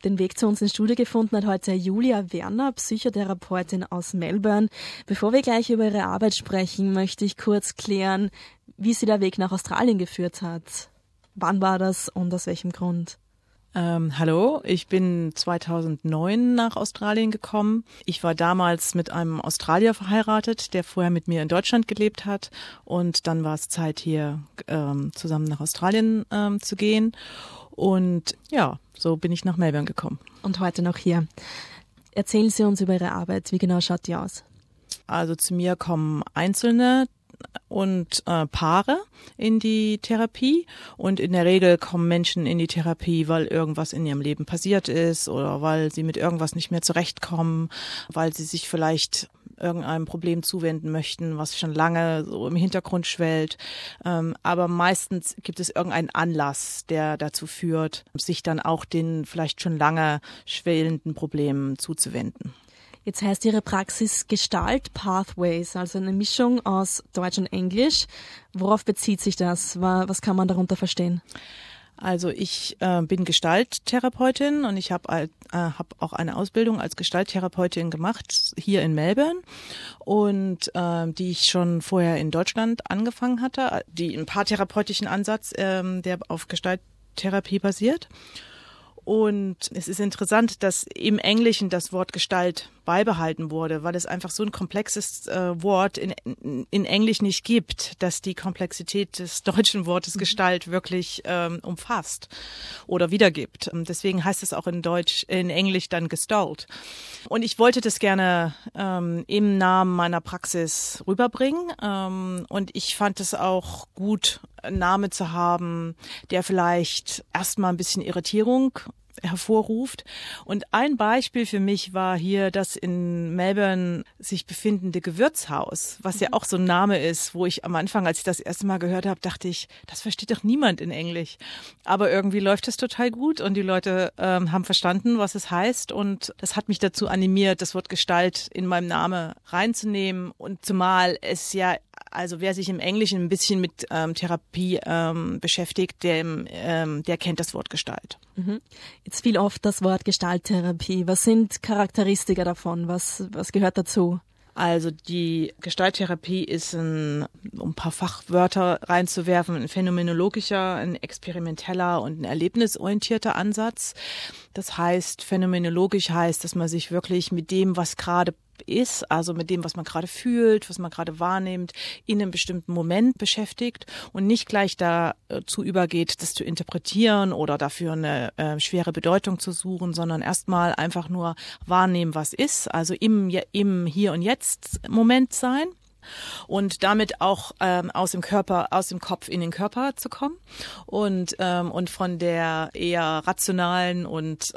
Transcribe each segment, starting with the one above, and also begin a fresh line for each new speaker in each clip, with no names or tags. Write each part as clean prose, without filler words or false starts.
Den Weg zu uns ins Studio gefunden hat heute Julia Werner, Psychotherapeutin aus Melbourne. Bevor wir gleich über ihre Arbeit sprechen, möchte ich kurz klären, wie sie der Weg nach Australien geführt hat. Wann war das und aus welchem Grund?
Hallo, ich bin 2009 nach Australien gekommen. Ich war damals mit einem Australier verheiratet, der vorher mit mir in Deutschland gelebt hat. Und dann war es Zeit, hier zusammen nach Australien zu gehen. Und ja, so bin ich nach Melbourne gekommen.
Und heute noch hier. Erzählen Sie uns über Ihre Arbeit. Wie genau schaut die aus?
Also zu mir kommen Einzelne und Paare in die Therapie, und in der Regel kommen Menschen in die Therapie, weil irgendwas in ihrem Leben passiert ist oder weil sie mit irgendwas nicht mehr zurechtkommen, weil sie sich vielleicht irgendeinem Problem zuwenden möchten, was schon lange so im Hintergrund schwellt. Aber meistens gibt es irgendeinen Anlass, der dazu führt, sich dann auch den vielleicht schon lange schwelenden Problemen zuzuwenden.
Jetzt heißt Ihre Praxis Gestalt Pathways, also eine Mischung aus Deutsch und Englisch. Worauf bezieht sich das? Was kann man darunter verstehen?
Also ich bin Gestalttherapeutin und ich habe auch eine Ausbildung als Gestalttherapeutin gemacht hier in Melbourne, und die ich schon vorher in Deutschland angefangen hatte, die einen paartherapeutischen Ansatz, der auf Gestalttherapie basiert. Und es ist interessant, dass im Englischen das Wort Gestalt beibehalten wurde, weil es einfach so ein komplexes Wort in Englisch nicht gibt, dass die Komplexität des deutschen Wortes Gestalt wirklich umfasst oder wiedergibt. Deswegen heißt es auch in Englisch dann Gestalt. Und ich wollte das gerne im Namen meiner Praxis rüberbringen. Und ich fand es auch gut, einen Namen zu haben, der vielleicht erstmal ein bisschen Irritierung hervorruft. Und ein Beispiel für mich war hier das in Melbourne sich befindende Gewürzhaus, was ja auch so ein Name ist, wo ich am Anfang, als ich das erste Mal gehört habe, dachte ich, das versteht doch niemand in Englisch. Aber irgendwie läuft es total gut und die Leute haben verstanden, was es heißt, und das hat mich dazu animiert, das Wort Gestalt in meinem Namen reinzunehmen. Und zumal es ja, also wer sich im Englischen ein bisschen mit Therapie beschäftigt, der kennt das Wort Gestalt.
Jetzt fiel oft das Wort Gestalttherapie. Was sind Charakteristika davon? Was gehört dazu?
Also die Gestalttherapie ist um ein paar Fachwörter reinzuwerfen, ein phänomenologischer, ein experimenteller und ein erlebnisorientierter Ansatz. Das heißt, phänomenologisch heißt, dass man sich wirklich mit dem, was gerade ist, also mit dem, was man gerade fühlt, was man gerade wahrnimmt, in einem bestimmten Moment beschäftigt und nicht gleich dazu übergeht, das zu interpretieren oder dafür eine schwere Bedeutung zu suchen, sondern erstmal einfach nur wahrnehmen, was ist, also im Hier und Jetzt Moment sein. Und damit auch aus dem Kopf in den Körper zu kommen und von der eher rationalen und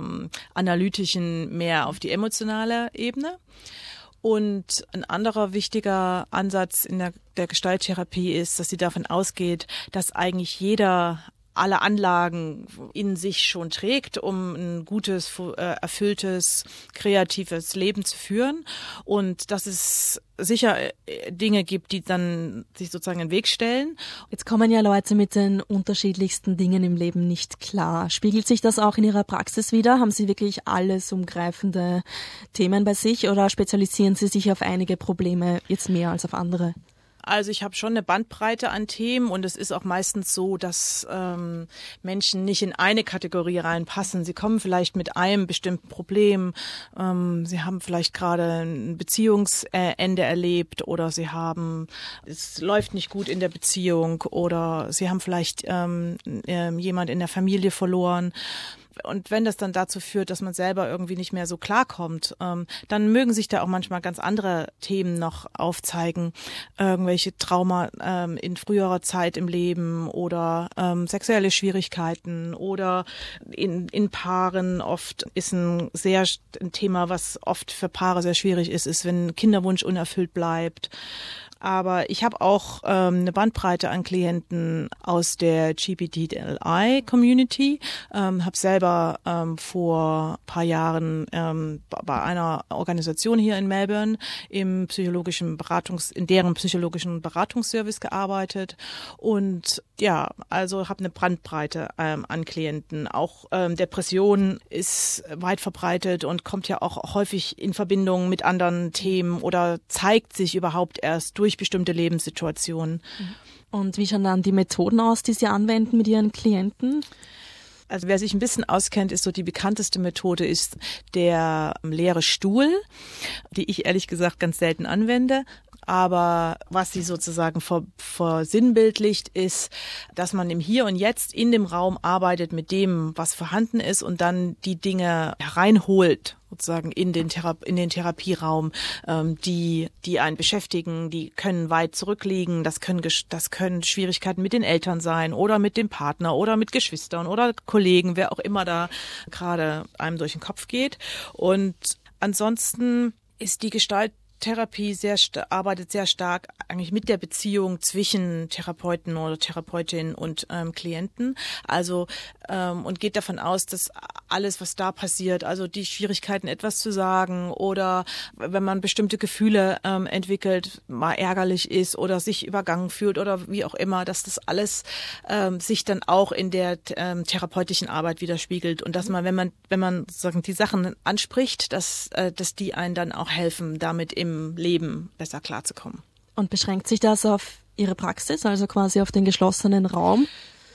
analytischen mehr auf die emotionale Ebene. Und ein anderer wichtiger Ansatz in der Gestalttherapie ist, dass sie davon ausgeht, dass eigentlich jeder alle Anlagen in sich schon trägt, um ein gutes, erfülltes, kreatives Leben zu führen, und dass es sicher Dinge gibt, die dann sich sozusagen in den Weg stellen.
Jetzt kommen ja Leute mit den unterschiedlichsten Dingen im Leben nicht klar. Spiegelt sich das auch in Ihrer Praxis wider? Haben Sie wirklich alles umgreifende Themen bei sich oder spezialisieren Sie sich auf einige Probleme jetzt mehr als auf andere?
Also ich habe schon eine Bandbreite an Themen, und es ist auch meistens so, dass Menschen nicht in eine Kategorie reinpassen. Sie kommen vielleicht mit einem bestimmten Problem. Sie haben vielleicht gerade ein Beziehungsende erlebt, oder es läuft nicht gut in der Beziehung, oder sie haben vielleicht jemand in der Familie verloren. Und wenn das dann dazu führt, dass man selber irgendwie nicht mehr so klarkommt, dann mögen sich da auch manchmal ganz andere Themen noch aufzeigen. Irgendwelche Trauma in früherer Zeit im Leben oder sexuelle Schwierigkeiten oder in Paaren. Oft ist ein Thema, was oft für Paare sehr schwierig ist, wenn Kinderwunsch unerfüllt bleibt. Aber ich habe auch eine Bandbreite an Klienten aus der GPDLI-Community. Habe selber vor ein paar Jahren bei einer Organisation hier in Melbourne in deren psychologischen Beratungsservice gearbeitet. Und Ja, also habe eine Bandbreite an Klienten. Auch Depression ist weit verbreitet und kommt ja auch häufig in Verbindung mit anderen Themen oder zeigt sich überhaupt erst durch bestimmte Lebenssituationen.
Und wie schauen dann die Methoden aus, die Sie anwenden mit Ihren Klienten?
Also wer sich ein bisschen auskennt, ist so die bekannteste Methode ist der leere Stuhl, die ich ehrlich gesagt ganz selten anwende. Aber was sie sozusagen versinnbildlicht ist, dass man im Hier und Jetzt in dem Raum arbeitet mit dem, was vorhanden ist und dann die Dinge hereinholt, sozusagen in den Therapieraum, die einen beschäftigen, die können weit zurückliegen, das können Schwierigkeiten mit den Eltern sein oder mit dem Partner oder mit Geschwistern oder Kollegen, wer auch immer da gerade einem durch den Kopf geht. Und ansonsten ist die Gestalttherapie arbeitet sehr stark eigentlich mit der Beziehung zwischen Therapeuten oder Therapeutin und Klienten. Also und geht davon aus, dass alles, was da passiert, also die Schwierigkeiten, etwas zu sagen oder wenn man bestimmte Gefühle entwickelt, mal ärgerlich ist oder sich übergangen fühlt oder wie auch immer, dass das alles sich dann auch in der therapeutischen Arbeit widerspiegelt und dass man, wenn man sozusagen die Sachen anspricht, dass die einen dann auch helfen, damit im Leben besser klarzukommen.
Und beschränkt sich das auf Ihre Praxis, also quasi auf den geschlossenen Raum?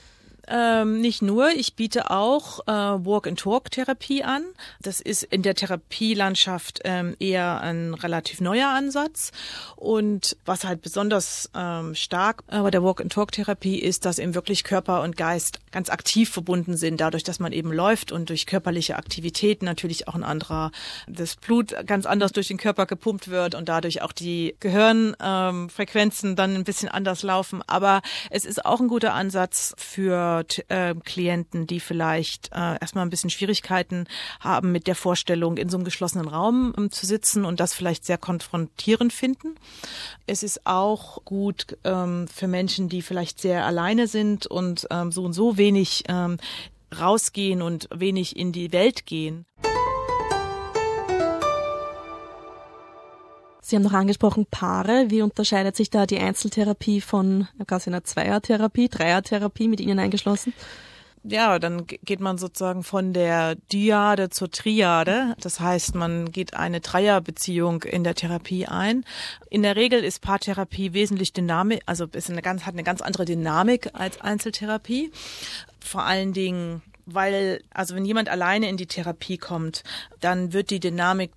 Nicht nur, ich biete auch Walk-and-Talk-Therapie an. Das ist in der Therapielandschaft eher ein relativ neuer Ansatz. Und was halt besonders stark bei der Walk-and-Talk-Therapie ist, dass eben wirklich Körper und Geist ganz aktiv verbunden sind, dadurch, dass man eben läuft und durch körperliche Aktivität natürlich auch das Blut ganz anders durch den Körper gepumpt wird und dadurch auch die Gehirnfrequenzen dann ein bisschen anders laufen. Aber es ist auch ein guter Ansatz für Klienten, die vielleicht erstmal ein bisschen Schwierigkeiten haben mit der Vorstellung, in so einem geschlossenen Raum zu sitzen und das vielleicht sehr konfrontierend finden. Es ist auch gut für Menschen, die vielleicht sehr alleine sind und so wenig rausgehen und wenig in die Welt gehen.
Sie haben noch angesprochen Paare. Wie unterscheidet sich da die Einzeltherapie von quasi einer Zweiertherapie, Dreiertherapie mit Ihnen eingeschlossen?
Ja, dann geht man sozusagen von der Dyade zur Triade. Das heißt, man geht eine Dreierbeziehung in der Therapie ein. In der Regel ist Paartherapie wesentlich dynamisch, also hat eine ganz andere Dynamik als Einzeltherapie. Vor allen Dingen wenn jemand alleine in die Therapie kommt, dann wird die Dynamik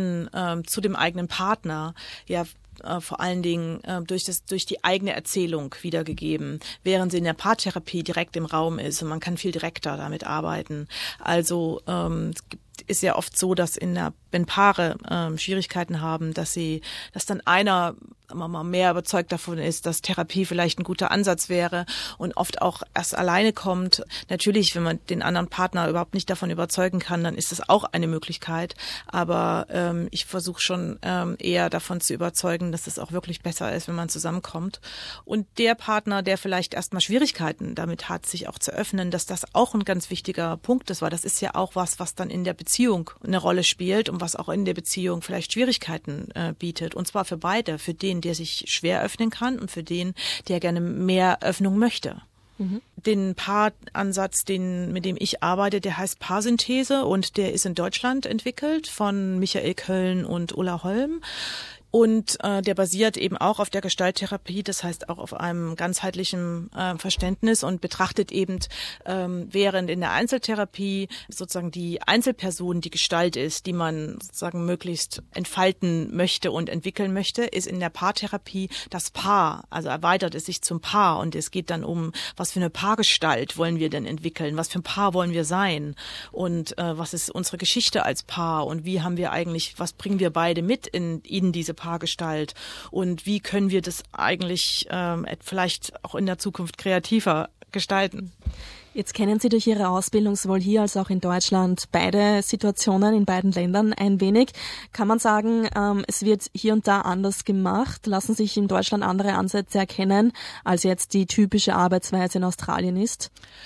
zu dem eigenen Partner ja vor allen Dingen durch die eigene Erzählung wiedergegeben, während sie in der Paartherapie direkt im Raum ist und man kann viel direkter damit arbeiten. Also ist ja oft so, dass wenn Paare Schwierigkeiten haben, dass dann einer mal mehr überzeugt davon ist, dass Therapie vielleicht ein guter Ansatz wäre und oft auch erst alleine kommt. Natürlich, wenn man den anderen Partner überhaupt nicht davon überzeugen kann, dann ist das auch eine Möglichkeit. Aber ich versuche schon eher davon zu überzeugen, dass es auch wirklich besser ist, wenn man zusammenkommt. Und der Partner, der vielleicht erstmal Schwierigkeiten damit hat, sich auch zu öffnen, dass das auch ein ganz wichtiger Punkt ist, weil das ist ja auch was dann in der Beziehung eine Rolle spielt und was auch in der Beziehung vielleicht Schwierigkeiten bietet. Und zwar für beide, für den, der sich schwer öffnen kann und für den, der gerne mehr Öffnung möchte. Mhm. Den Paaransatz, mit dem ich arbeite, der heißt Paarsynthese und der ist in Deutschland entwickelt von Michael Köln und Ulla Holm. Und der basiert eben auch auf der Gestalttherapie, das heißt auch auf einem ganzheitlichen Verständnis und betrachtet eben, während in der Einzeltherapie sozusagen die Einzelperson die Gestalt ist, die man sozusagen möglichst entfalten möchte und entwickeln möchte, ist in der Paartherapie das Paar, also erweitert es sich zum Paar und es geht dann um, was für eine Paargestalt wollen wir denn entwickeln, was für ein Paar wollen wir sein und was ist unsere Geschichte als Paar und was bringen wir beide mit in diese Paargestalt und wie können wir das eigentlich vielleicht auch in der Zukunft kreativer gestalten.
Jetzt kennen Sie durch Ihre Ausbildung sowohl hier als auch in Deutschland beide Situationen in beiden Ländern ein wenig. Kann man sagen, es wird hier und da anders gemacht? Lassen sich in Deutschland andere Ansätze erkennen, als jetzt die typische Arbeitsweise in Australien ist?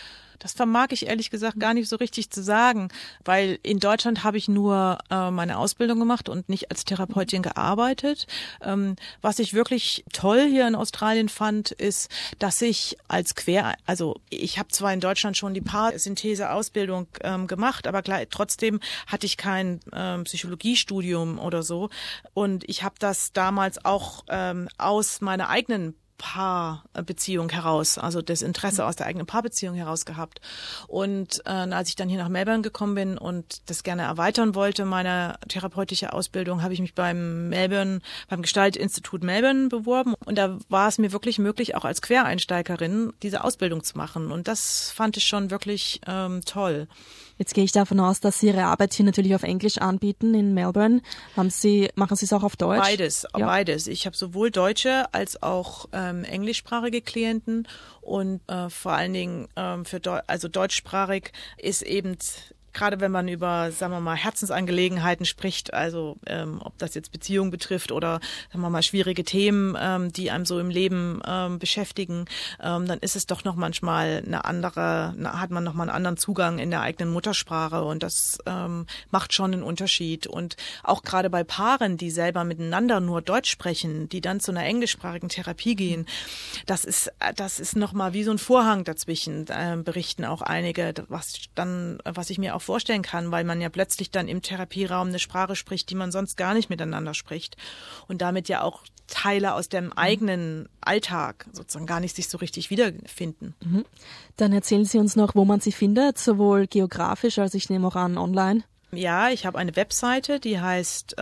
Das vermag ich ehrlich gesagt gar nicht so richtig zu sagen, weil in Deutschland habe ich nur meine Ausbildung gemacht und nicht als Therapeutin gearbeitet. Was ich wirklich toll hier in Australien fand, ist, dass ich also ich habe zwar in Deutschland schon die Paarsynthese-Ausbildung gemacht, aber trotzdem hatte ich kein Psychologiestudium oder so. Und ich habe das damals auch aus meiner eigenen Paarbeziehung heraus, also das Interesse aus der eigenen Paarbeziehung heraus gehabt. Und als ich dann hier nach Melbourne gekommen bin und das gerne erweitern wollte, meine therapeutische Ausbildung, habe ich mich beim Gestaltinstitut Melbourne beworben. Und da war es mir wirklich möglich, auch als Quereinsteigerin diese Ausbildung zu machen. Und das fand ich schon wirklich toll.
Jetzt gehe ich davon aus, dass Sie Ihre Arbeit hier natürlich auf Englisch anbieten in Melbourne. Machen Sie es auch auf Deutsch?
Beides. Ich habe sowohl deutsche als auch englischsprachige Klienten und vor allen Dingen also deutschsprachig ist eben gerade wenn man über, sagen wir mal, Herzensangelegenheiten spricht, also ob das jetzt Beziehungen betrifft oder, sagen wir mal, schwierige Themen, die einem so im Leben beschäftigen, dann ist es doch noch manchmal hat man noch mal einen anderen Zugang in der eigenen Muttersprache und das macht schon einen Unterschied. Und auch gerade bei Paaren, die selber miteinander nur Deutsch sprechen, die dann zu einer englischsprachigen Therapie gehen, das ist noch mal wie so ein Vorhang dazwischen, berichten auch einige, was ich mir auch vorstellen kann, weil man ja plötzlich dann im Therapieraum eine Sprache spricht, die man sonst gar nicht miteinander spricht und damit ja auch Teile aus dem eigenen Alltag sozusagen gar nicht sich so richtig wiederfinden.
Mhm. Dann erzählen Sie uns noch, wo man Sie findet, sowohl geografisch als ich nehme auch an online.
Ja, ich habe eine Webseite, die heißt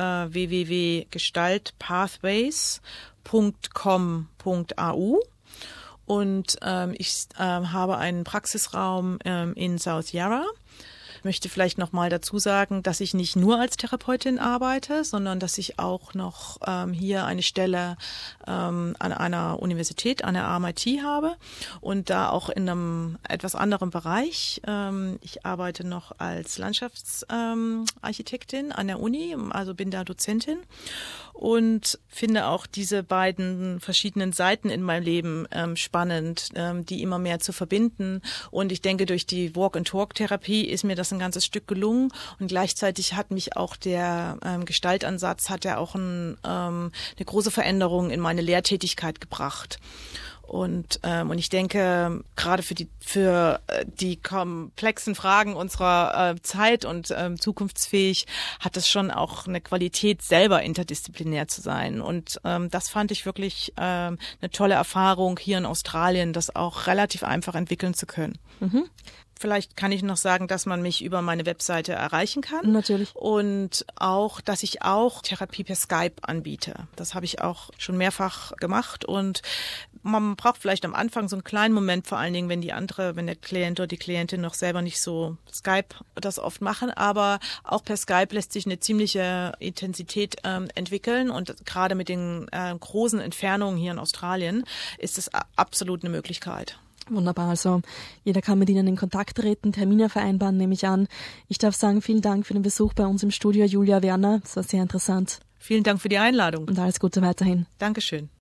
www.gestaltpathways.com.au und ich habe einen Praxisraum in South Yarra. Ich möchte vielleicht noch mal dazu sagen, dass ich nicht nur als Therapeutin arbeite, sondern dass ich auch noch hier eine Stelle an einer Universität, an der RMIT habe und da auch in einem etwas anderen Bereich. Ich arbeite noch als Landschaftsarchitektin an der Uni, also bin da Dozentin und finde auch diese beiden verschiedenen Seiten in meinem Leben spannend, die immer mehr zu verbinden. Und ich denke, durch die Walk-and-Talk-Therapie ist mir das ein ganzes Stück gelungen. Und gleichzeitig hat mich auch der Gestaltansatz, hat ja auch eine große Veränderung in meine Lehrtätigkeit gebracht. Und ich denke, gerade für die komplexen Fragen unserer Zeit und zukunftsfähig hat es schon auch eine Qualität, selber interdisziplinär zu sein. Und das fand ich wirklich eine tolle Erfahrung hier in Australien, das auch relativ einfach entwickeln zu können. Mhm. Vielleicht kann ich noch sagen, dass man mich über meine Webseite erreichen kann.
Natürlich.
Und auch, dass ich auch Therapie per Skype anbiete. Das habe ich auch schon mehrfach gemacht. Und man braucht vielleicht am Anfang so einen kleinen Moment, vor allen Dingen, wenn der Klient oder die Klientin noch selber nicht so Skype das oft machen. Aber auch per Skype lässt sich eine ziemliche Intensität entwickeln. Und gerade mit den großen Entfernungen hier in Australien ist es absolut eine Möglichkeit.
Wunderbar, also jeder kann mit Ihnen in Kontakt treten, Termine vereinbaren, nehme ich an. Ich darf sagen, vielen Dank für den Besuch bei uns im Studio, Julia Werner. Das war sehr interessant.
Vielen Dank für die Einladung.
Und alles Gute weiterhin.
Dankeschön.